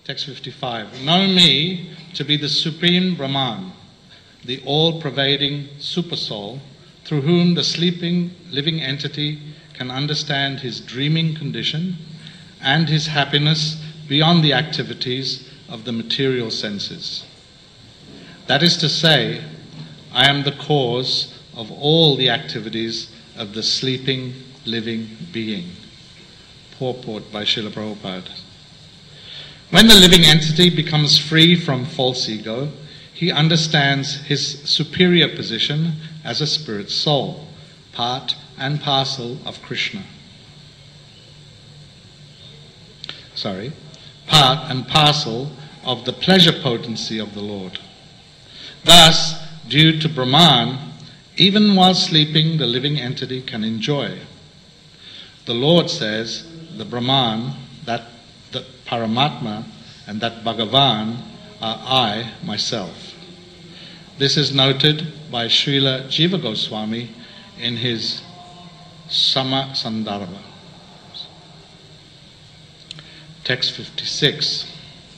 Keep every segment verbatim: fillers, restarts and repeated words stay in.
Text fifty-five. Know me to be the Supreme Brahman, the all-pervading Supersoul, through whom the sleeping living entity can understand his dreaming condition and his happiness beyond the activities of the material senses. That is to say, I am the cause of all the activities of the sleeping living being. Purport by Srila Prabhupada. When the living entity becomes free from false ego, he understands his superior position as a spirit soul, part and parcel of Krishna. Sorry, part and parcel of the pleasure potency of the Lord. Thus, due to Brahman, even while sleeping, the living entity can enjoy. The Lord says, the Brahman, that the Paramatma, and that Bhagavan are I, myself. This is noted by Srila Jiva Goswami in his Sama Sandarbha. Text fifty-six.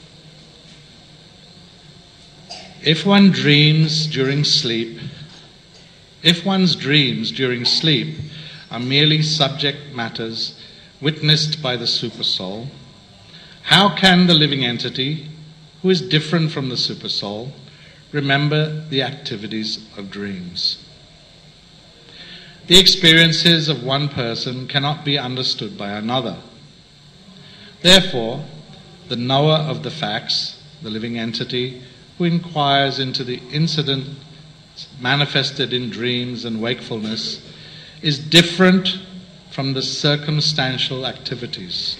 If one dreams during sleep, if one's dreams during sleep are merely subject matters witnessed by the Supersoul, how can the living entity, who is different from the Supersoul, remember the activities of dreams? The experiences of one person cannot be understood by another. Therefore, the knower of the facts, the living entity, who inquires into the incident manifested in dreams and wakefulness, is different from the circumstantial activities.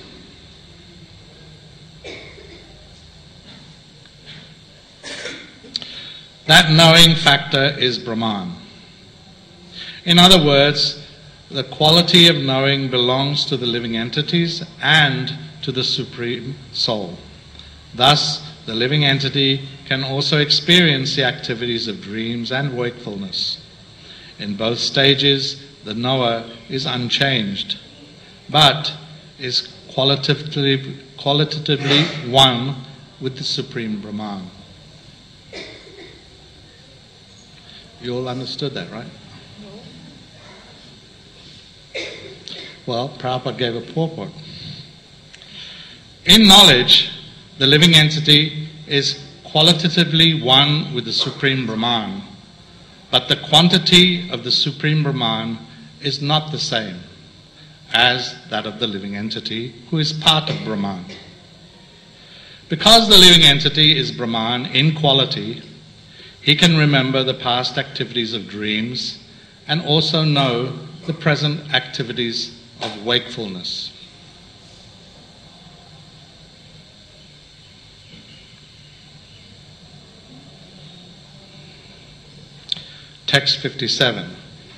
That knowing factor is Brahman. In other words, the quality of knowing belongs to the living entities and to the Supreme Soul. Thus, the living entity can also experience the activities of dreams and wakefulness. In both stages, the knower is unchanged, but is qualitatively, qualitatively one with the Supreme Brahman. You all understood that, right? No. Well, Prabhupada gave a purport. In knowledge, the living entity is qualitatively one with the Supreme Brahman, but the quantity of the Supreme Brahman is not the same as that of the living entity, who is part of Brahman. Because the living entity is Brahman in quality, he can remember the past activities of dreams and also know the present activities of wakefulness. Text fifty-seven.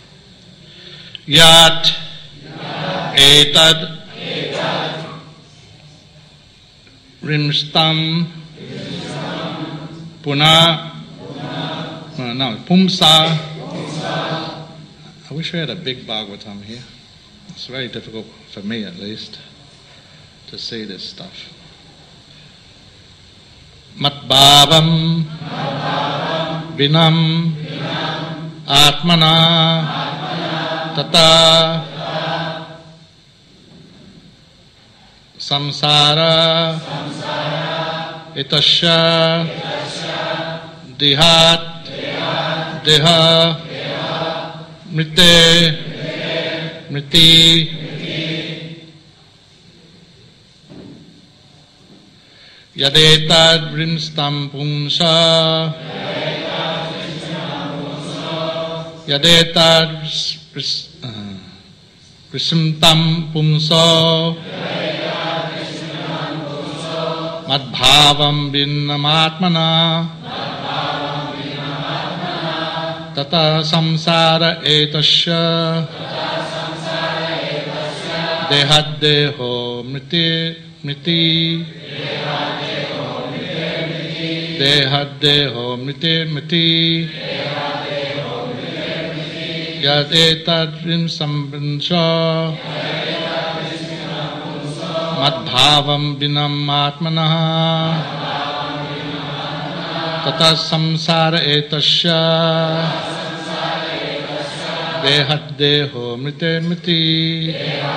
Yat etad rimstam puna no, no pumsa. I wish we had a big Bhagavatam here. It's very difficult for me, at least, to see this stuff. Matbhavam vinam Atmana tata samsara itasya dihat deha mrite mriti yadetad vrimstam pumsa yadetad vrisimtam pumso madbhavam vinnamatmana tata samsara etasya dehaddeho mriti mriti dehaddeho mriti mriti yad etad vrimsam pumso madbhavam vinam atmanah tata samsara etasya Dehat deho mrite mriti.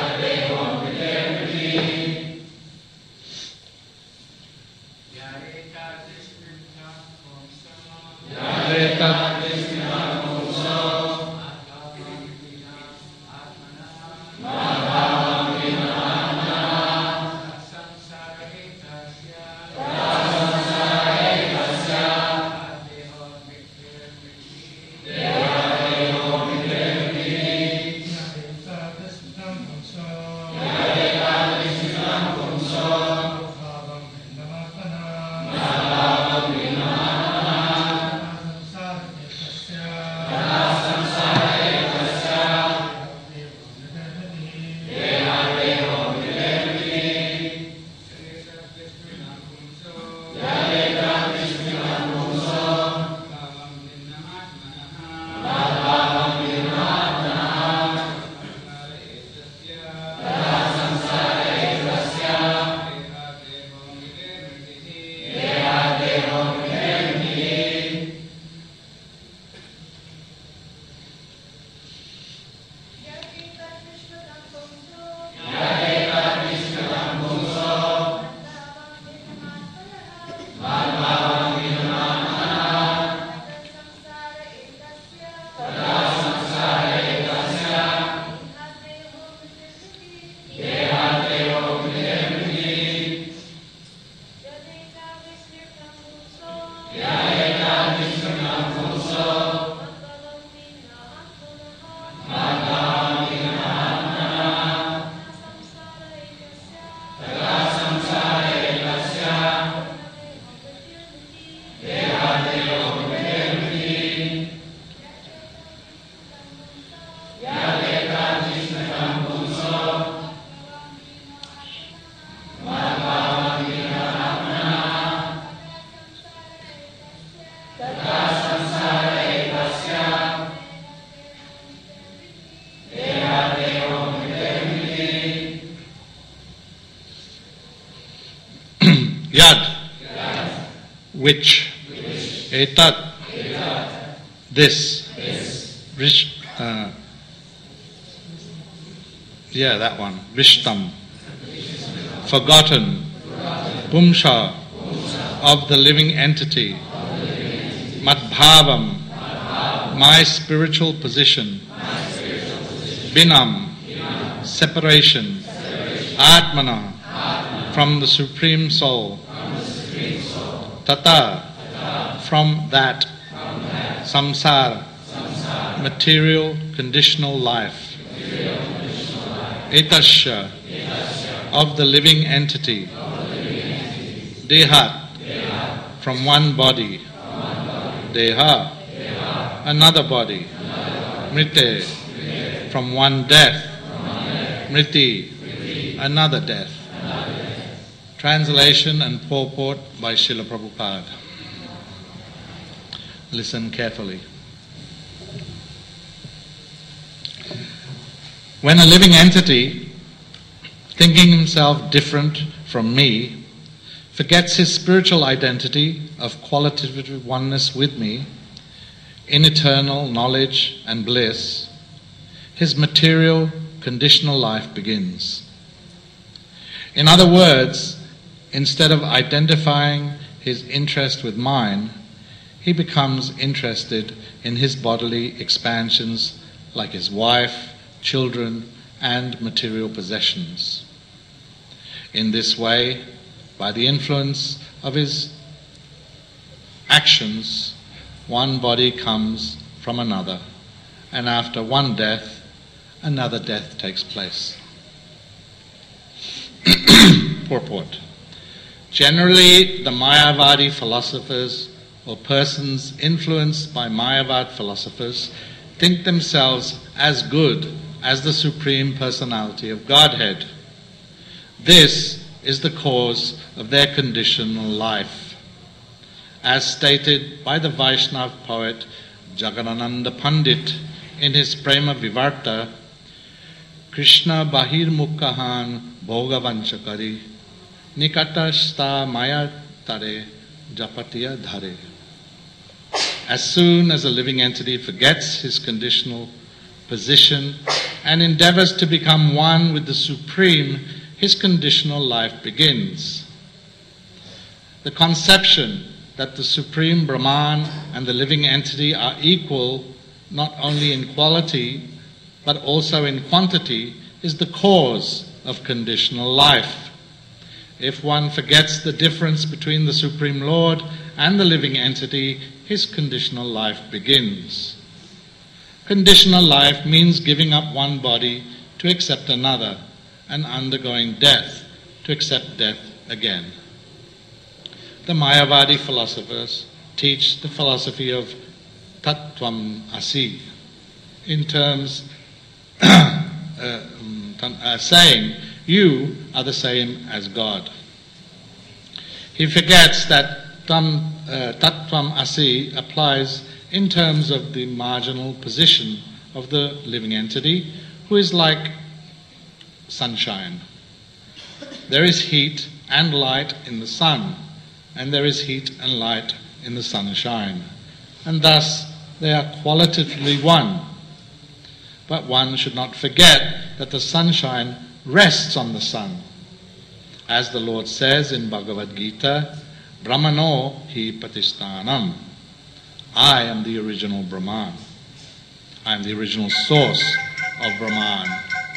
Yad, which, etat, this, Rish, uh, yeah, that one, Rishtam, forgotten, Pumsha, of the living entity, Madbhavam, my spiritual position, Binam, separation, Atmana, from the Supreme Soul, Tata, from that, Samsara, material conditional life, Etasya, of the living entity, Dehat, from one body, Deha, another body, Mrite, from one death, Mriti, another death. Translation and purport by Srila Prabhupada. Listen carefully. When a living entity, thinking himself different from me, forgets his spiritual identity of qualitative oneness with me, in eternal knowledge and bliss, his material conditional life begins. In other words, instead of identifying his interest with mine, he becomes interested in his bodily expansions like his wife, children, and material possessions. In this way, by the influence of his actions, one body comes from another, and after one death, another death takes place. Purport. Generally, the Mayavadi philosophers or persons influenced by Mayavad philosophers think themselves as good as the Supreme Personality of Godhead. This is the cause of their conditional life. As stated by the Vaishnava poet Jagadananda Pandit in his Prema Vivarta, Krishna Bahirmukhahan bhogavanchakari, nikatashta maya tare, japatiya dhare. As soon as a living entity forgets his conditional position and endeavors to become one with the Supreme, his conditional life begins. The conception that the Supreme Brahman and the living entity are equal not only in quality but also in quantity is the cause of conditional life. If one forgets the difference between the Supreme Lord and the living entity, his conditional life begins. Conditional life means giving up one body to accept another and undergoing death to accept death again. The Mayavadi philosophers teach the philosophy of Tattvam Asi in terms uh, uh, saying, you are the same as God. He forgets that tam, uh, Tattvam Asi applies in terms of the marginal position of the living entity, who is like sunshine. There is heat and light in the sun, and there is heat and light in the sunshine, and thus they are qualitatively one. But one should not forget that the sunshine rests on the sun. As the Lord says in Bhagavad Gita, Brahmano hi patistanam. I am the original Brahman. I am the original source of Brahman.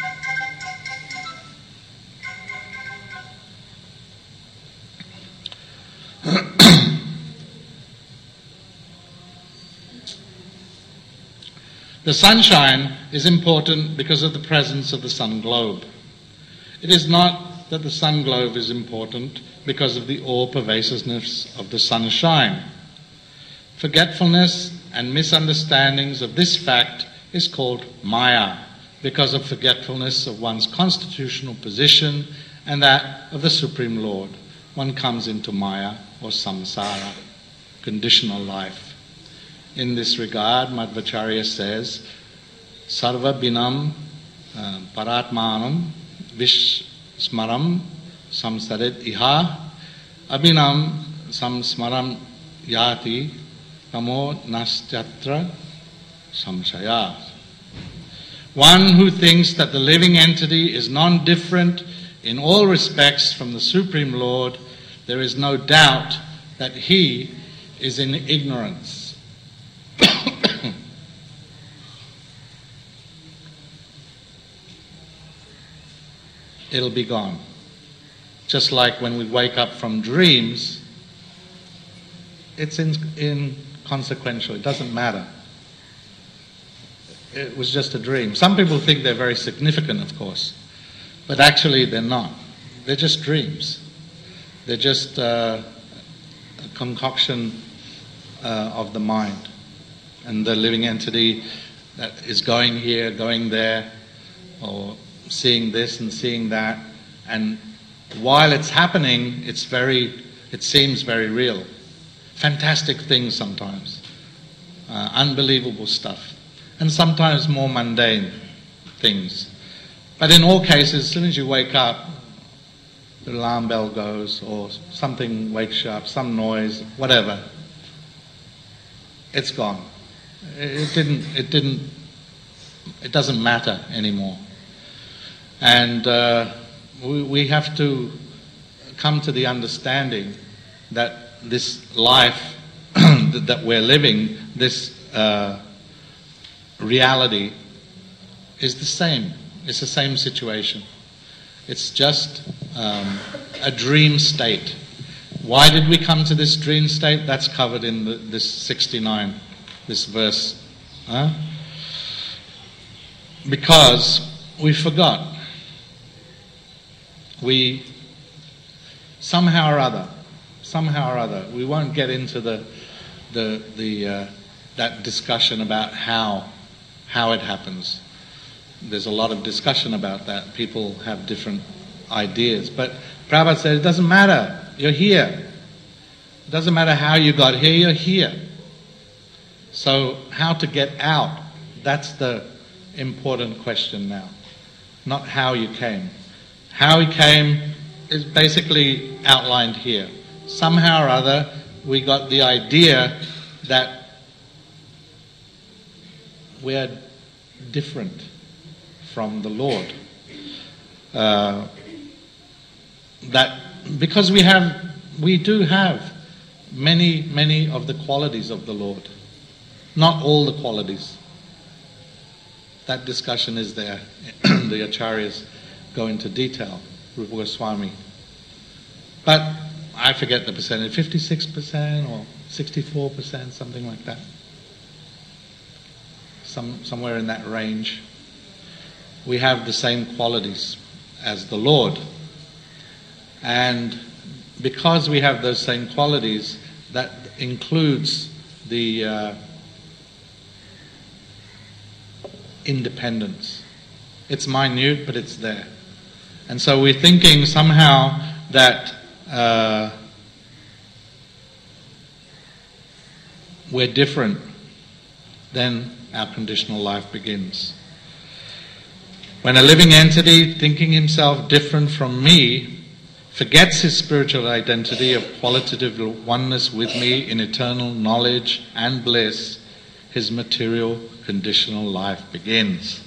The sunshine is important because of the presence of the sun globe. It is not that the sun globe is important because of the all-pervasiveness of the sunshine. Forgetfulness and misunderstandings of this fact is called Maya, because of forgetfulness of one's constitutional position and that of the Supreme Lord. One comes into Maya or samsara, conditional life. In this regard, Madhvacharya says, Sarva binam uh, paratmanam vishsmaram samsaret iha abhinam samsmaram yati tamo nastyatra samshaya. One who thinks that the living entity is non-different in all respects from the Supreme Lord, there is no doubt that he is in ignorance. It'll be gone. Just like when we wake up from dreams, it's in, inconsequential. It doesn't matter. It was just a dream. Some people think they're very significant, of course, but actually they're not. They're just dreams. They're just uh, a concoction uh, of the mind and the living entity that is going here, going there, or seeing this and seeing that, and while it's happening, it's very, it seems very real. Fantastic things sometimes, uh, unbelievable stuff, and sometimes more mundane things. But in all cases, as soon as you wake up, the alarm bell goes, or something wakes you up, some noise, whatever. It's gone. It didn't. It didn't. It doesn't matter anymore. And uh, we, we have to come to the understanding that this life that we're living, this uh, reality, is the same. It's the same situation. It's just um, a dream state. Why did we come to this dream state? That's covered in the, this sixty-nine, this verse. Huh? Because we forgot. We, somehow or other, somehow or other, we won't get into the, the, the, uh, that discussion about how, how it happens. There's a lot of discussion about that. People have different ideas. But Prabhupada said, it doesn't matter. You're here. It doesn't matter how you got here, you're here. So how to get out, that's the important question now. Not how you came. How he came is basically outlined here. Somehow or other, we got the idea that we are different from the Lord. Uh, that because we have, we do have many, many of the qualities of the Lord. Not all the qualities. That discussion is there. The Acharyas go into detail, Rupa Goswami. But I forget the percentage, fifty-six percent or sixty-four percent, something like that. Some, somewhere in that range. We have the same qualities as the Lord. And because we have those same qualities, that includes the uh, independence. It's minute, but it's there. And so we're thinking somehow that uh, we're different, then our conditional life begins. When a living entity, thinking himself different from me, forgets his spiritual identity of qualitative oneness with me in eternal knowledge and bliss, his material conditional life begins.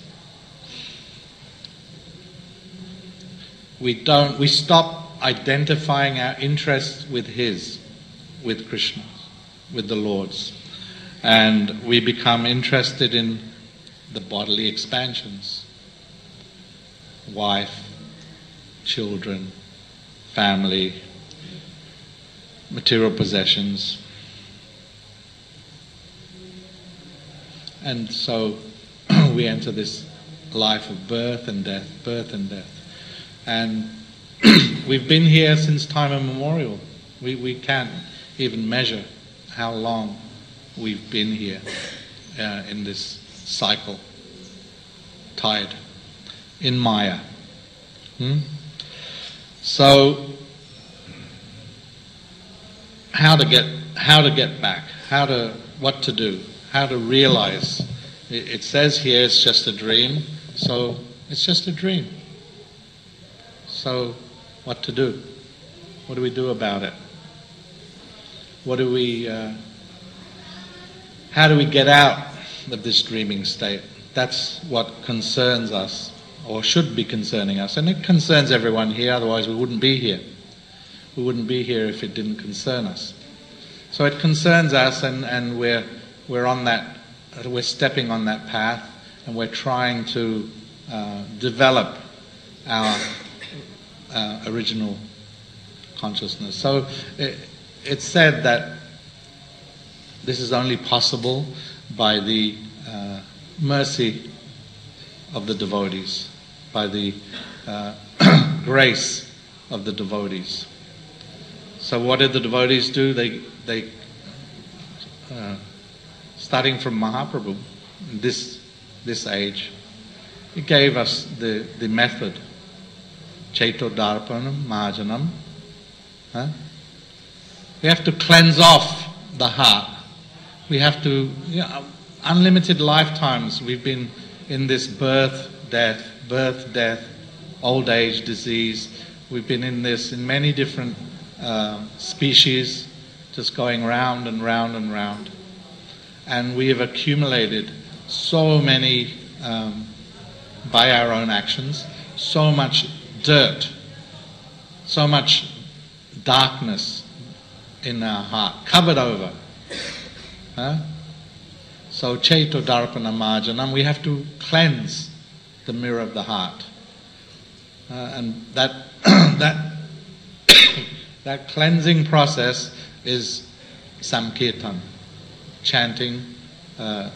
We don't, we stop identifying our interests with his, with Krishna, with the Lord's, and we become interested in the bodily expansions. Wife, children, family, material possessions. And so we enter this life of birth and death, birth and death. And we've been here since time immemorial. We, we can't even measure how long we've been here uh, in this cycle, tide, in Maya. Hmm? So, how to get how to get back? How to what to do? How to realize? It, it says here it's just a dream. So it's just a dream. So, what to do? What do we do about it? What do we? Uh, how do we get out of this dreaming state? That's what concerns us, or should be concerning us, and it concerns everyone here. Otherwise, we wouldn't be here. We wouldn't be here if it didn't concern us. So it concerns us, and, and we're we're on that. We're stepping on that path, and we're trying to uh, develop our uh, original consciousness. So it, it's said that this is only possible by the uh, mercy of the devotees, by the uh, grace of the devotees. So what did the devotees do? They, they uh, starting from Mahaprabhu, this this age, he gave us the, the method. Chaito Darpanam Majanam. Huh? We have to cleanse off the heart. We have to, you know, unlimited lifetimes we've been in this birth, death, birth, death, old age, disease. We've been in this in many different uh, species, just going round and round and round. And we have accumulated so many, um, by our own actions, so much dirt, so much darkness in our heart, covered over. Huh? So, Chaito Darpana Marjanam, we have to cleanse the mirror of the heart. Uh, and that that that cleansing process is Samkirtan, chanting, uh,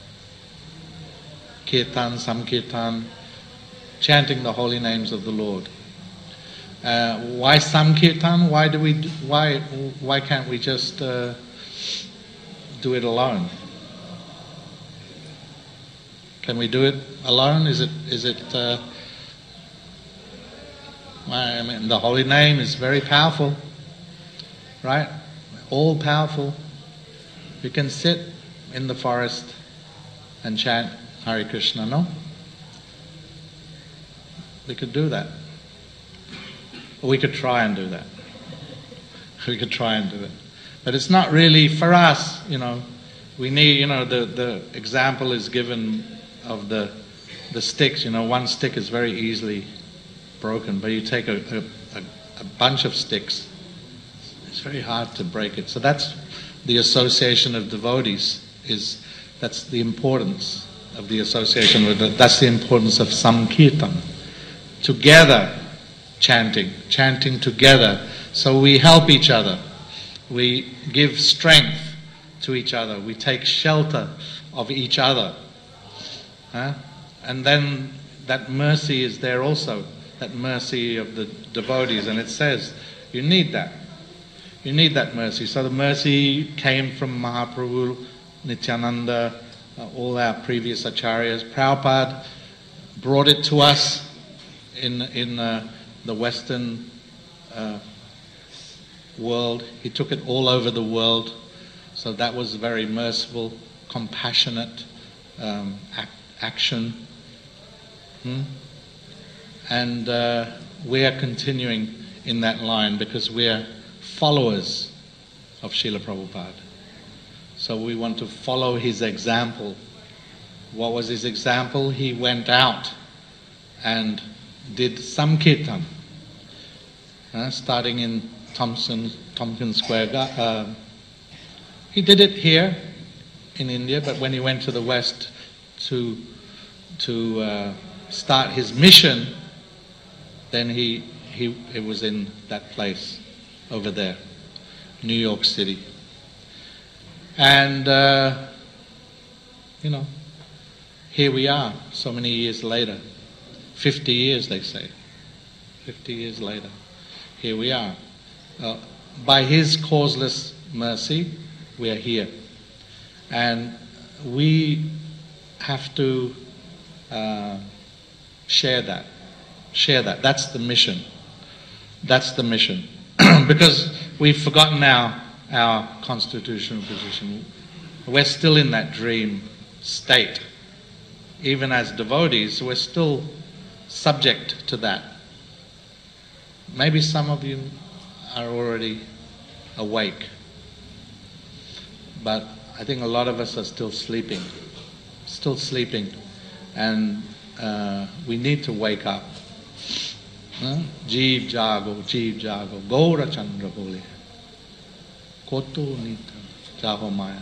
Kirtan, Samkirtan, chanting the holy names of the Lord. Uh, why Samkirtan? Why do we? Do, why why can't we just uh, do it alone? Can we do it alone? Is it? Is it? Uh, I mean, the holy name is very powerful, right? All powerful. We can sit in the forest and chant Hare Krishna, no? We could do that. We could try and do that. We could try and do it. But it's not really for us, you know. We need, you know, the, the example is given of the the sticks. You know, one stick is very easily broken, but you take a, a, a, a bunch of sticks, it's very hard to break it. So that's the association of devotees, is that's the importance of the association with it. That's the importance of Sankirtan. Together chanting, chanting together. So we help each other. We give strength to each other. We take shelter of each other. Huh? And then that mercy is there also, that mercy of the devotees. And it says, you need that. You need that mercy. So the mercy came from Mahaprabhu, Nityananda, uh, all our previous acharyas. Prabhupada brought it to us in, in uh, the Western uh, world. He took it all over the world. So that was very merciful, compassionate um, ac- action. Hmm? And uh, we are continuing in that line because we are followers of Srila Prabhupada. So we want to follow his example. What was his example? He went out and did Sankirtan, uh, starting in Thompson, Tompkins Square. Uh, he did it here in India, but when he went to the West to to uh, start his mission, then he he it was in that place over there, New York City. And uh, you know, here we are, so many years later. Fifty years, they say. Fifty years later, here we are. Uh, by his causeless mercy, we are here. And we have to uh, share that. Share that. That's the mission. That's the mission. Because we've forgotten our, our constitutional position. We're still in that dream state. Even as devotees, we're still subject to that. Maybe some of you are already awake, but I think a lot of us are still sleeping, still sleeping, and uh, we need to wake up. Jeev jago, jeev jago, Gaura Chandra bole, Koto nita jago maya.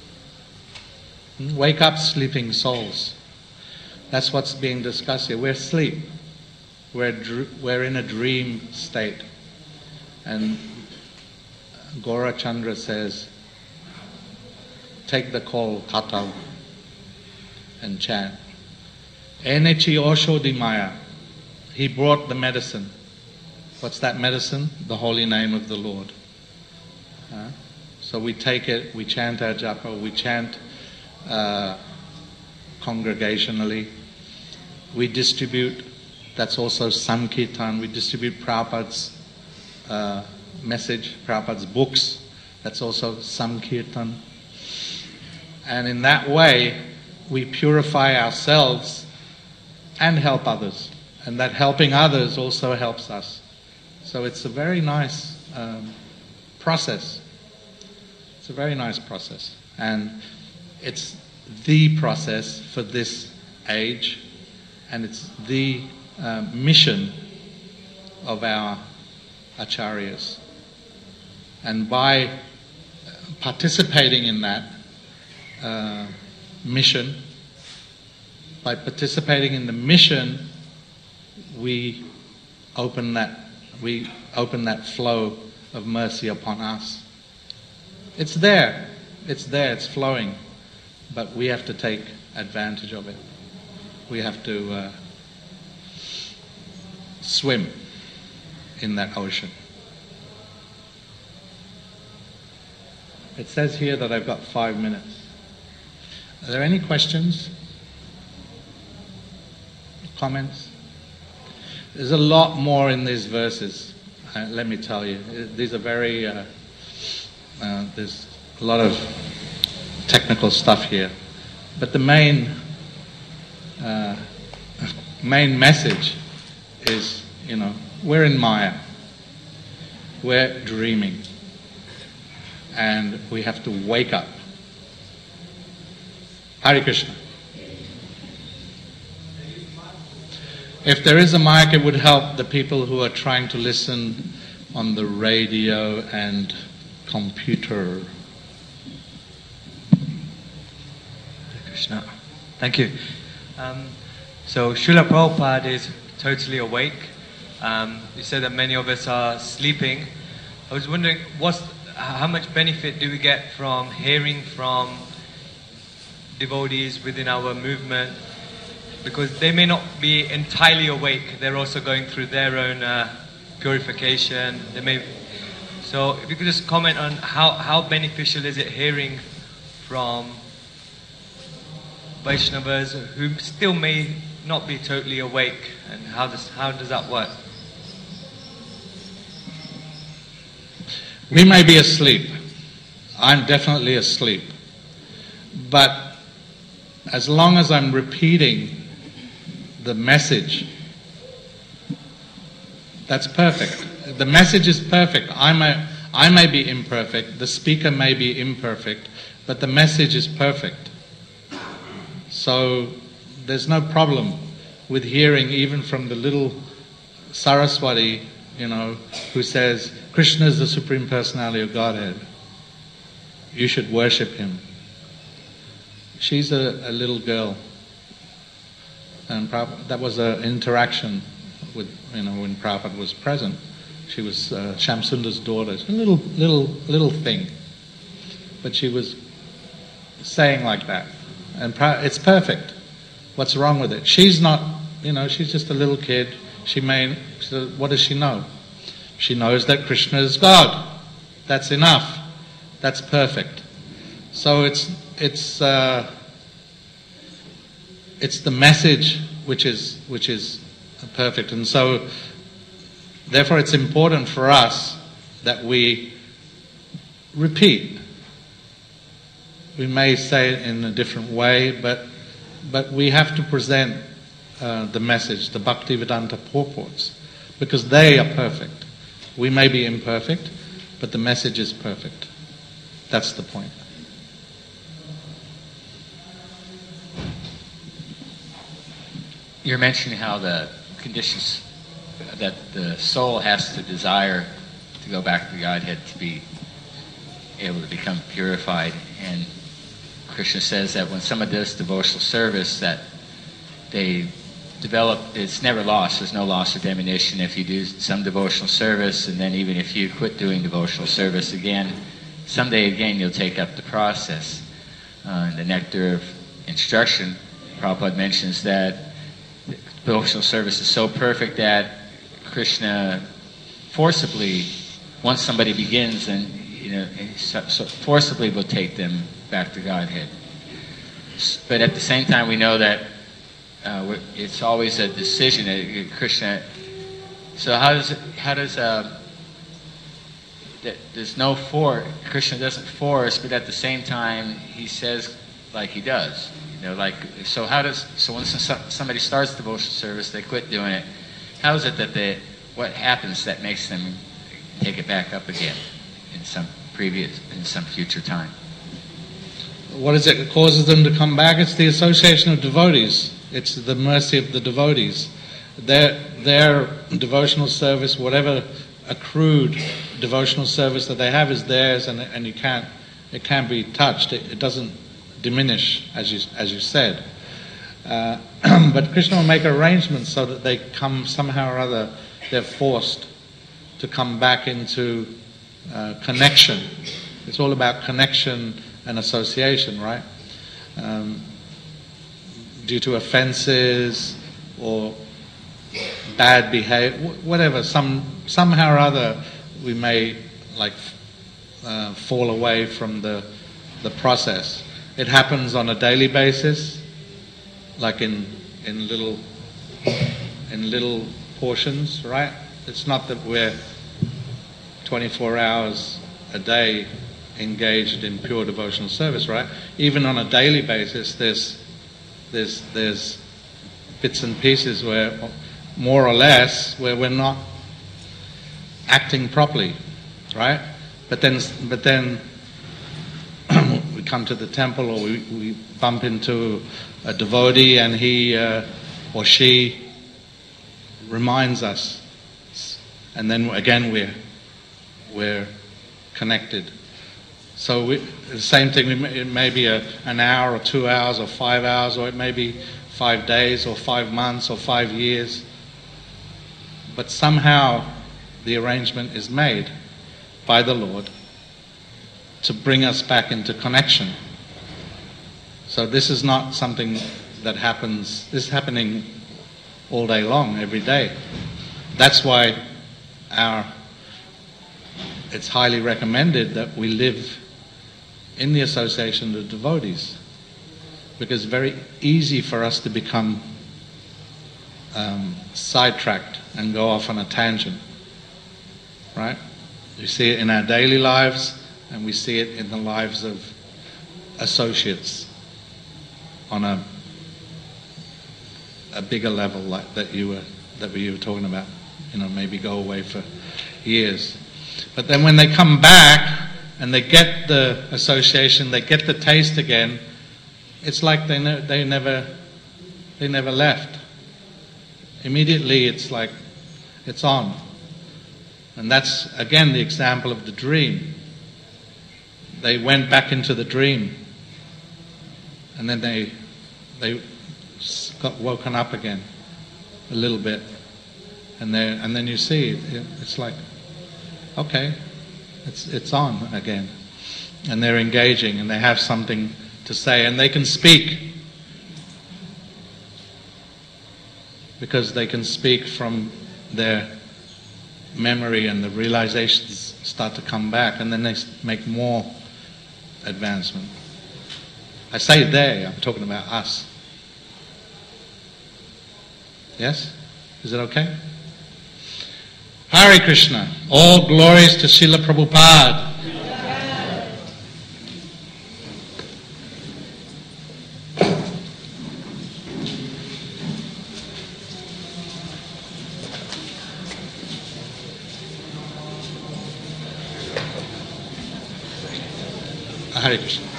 Wake up, sleeping souls. That's what's being discussed here. We're asleep. We're, dr- we're in a dream state. And Gaura Chandra says, take the call, kata, and chant. Enechi Osho di Maya. He brought the medicine. What's that medicine? The holy name of the Lord. Uh, so we take it, we chant our japa, we chant uh, congregationally. We distribute, that's also Sankirtan, we distribute Prabhupada's uh, message, Prabhupada's books, that's also Sankirtan. And in that way, we purify ourselves and help others. And that helping others also helps us. So it's a very nice um, process. It's a very nice process. And it's the process for this age, and it's the uh, mission of our acharyas. And by participating in that uh, mission, by participating in the mission, we open that we open that flow of mercy upon us. It's there, it's there, it's flowing, but we have to take advantage of it. We have to uh, swim in that ocean. It says here that I've got five minutes. Are there any questions? Comments? There's a lot more in these verses, uh, let me tell you. These are very, uh, uh, there's a lot of technical stuff here. But the main, uh, main message is, you know, we're in Maya. we're dreaming. And we have to wake up. Hare Krishna. If there is a mic, it would help the people who are trying to listen on the radio and computer. Krishna. Thank you. Um, so Srila Prabhupada is totally awake. Um, you said that many of us are sleeping. I was wondering, what's, how much benefit do we get from hearing from devotees within our movement? Because they may not be entirely awake. They're also going through their own uh, purification. They may. So if you could just comment on how, how beneficial is it hearing from Vaishnavas who still may not be totally awake, and how does how does that work? We may be asleep. I'm definitely asleep. But as long as I'm repeating the message, that's perfect. The message is perfect. I may, I may be imperfect, the speaker may be imperfect, but the message is perfect. So there's no problem with hearing even from the little Saraswati, you know, who says, Krishna is the Supreme Personality of Godhead. You should worship him. She's a, a little girl. And Prabhupada, that was an interaction with, you know, when Prabhupada was present. She was uh, Shamsundar's daughter. A little, little, little thing. But she was saying like that. And it's perfect. What's wrong with it? She's not, you know, she's just a little kid. She may, so what does she know? She knows that Krishna is God. That's enough. That's perfect. So it's it's uh, it's the message which is which is perfect, and so therefore it's important for us that we repeat. We may say it in a different way, but but we have to present uh, the message, the Bhaktivedanta purports, because they are perfect. We may be imperfect, but the message is perfect. That's the point. You're mentioning how the conditions that the soul has to desire to go back to Godhead to be able to become purified, and Krishna says that when someone does devotional service, that they develop, it's never lost, there's no loss or diminution if you do some devotional service, and then even if you quit doing devotional service again, someday again you'll take up the process. Uh, in the Nectar of Instruction, Prabhupada mentions that devotional service is so perfect that Krishna forcibly, once somebody begins, and you know, so, so forcibly will take them back to Godhead. But at the same time, we know that uh, it's always a decision. Uh, Krishna. So how does how does uh, that there's no force? Krishna doesn't force, but at the same time, he says like he does. You know, like so. How does so when somebody starts devotional service, they quit doing it. How is it that they? What happens that makes them take it back up again in some previous, in some future time? What is it that causes them to come back? It's the association of devotees. It's the mercy of the devotees. Their, their devotional service, whatever accrued devotional service that they have is theirs, and, and you can't, it can't be touched. It, it doesn't diminish, as you, as you said. Uh, but Krishna will make arrangements so that they come somehow or other, they're forced to come back into uh, connection. It's all about connection and association, right? Um, due to offenses or bad behavior, whatever, some somehow or other, we may like uh, fall away from the the process. It happens on a daily basis, like in in little in little portions, right? It's not that we're twenty-four hours a day engaged in pure devotional service, right? Even on a daily basis, there's there's there's bits and pieces where, more or less, where we're not acting properly. right? But then, but then we come to the temple, or we, we bump into a devotee, and he uh, or she reminds us, and then again we're we're connected. So we, the same thing. We may, it may be a, an hour, or two hours, or five hours, or it may be five days, or five months, or five years. But somehow the arrangement is made by the Lord to bring us back into connection. So this is not something that happens, this is happening all day long, every day. That's why our, it's highly recommended that we live in the association of devotees, because it's very easy for us to become um, sidetracked and go off on a tangent, right? We see it in our daily lives, and we see it in the lives of associates on a a bigger level, like that you were that you were talking about. You know, maybe go away for years, but then when they come back and they get the association, they get the taste again. It's like they ne- they never they never left. Immediately, it's like it's on. And that's, again, the example of the dream. They went back into the dream, and then they they got woken up again a little bit, and they and then you see it, it's like, okay, it's it's on again, and they're engaging, and they have something to say, and they can speak, because they can speak from their memory, and the realizations start to come back, and then they make more advancement. I say they, I'm talking about us. Yes? Is it okay? Hare Krishna. All glories to Srila Prabhupada. Hare Krishna.